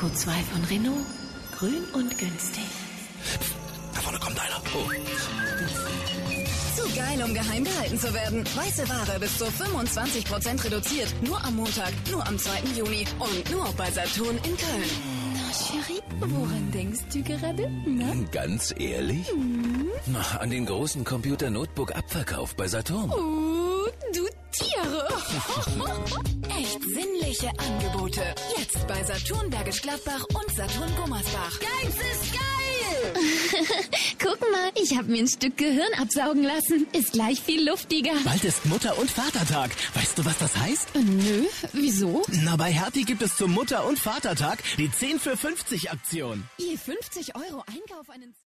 Q2 von Renault. Grün und günstig. Da vorne kommt einer. Oh. Zu geil, um geheim gehalten zu werden. Weiße Ware bis zu 25% reduziert. Nur am Montag, nur am 2. Juni und nur bei Saturn in Köln. Na, Chérie, woran denkst du gerade? Na? Ganz ehrlich? Na, an den großen Computer-Notebook-Abverkauf bei Saturn. Du Tiere. Echt sinnliche Angebote. Jetzt bei Saturn Bergisch Gladbach und Saturn Gummersbach. Geiz ist geil! Guck mal, ich habe mir ein Stück Gehirn absaugen lassen. Ist gleich viel luftiger. Bald ist Mutter- und Vatertag. Weißt du, was das heißt? Nö, wieso? Na, bei Hertie gibt es zum Mutter- und Vatertag die 10 für 50 Aktion. Je 50 € Einkauf einen...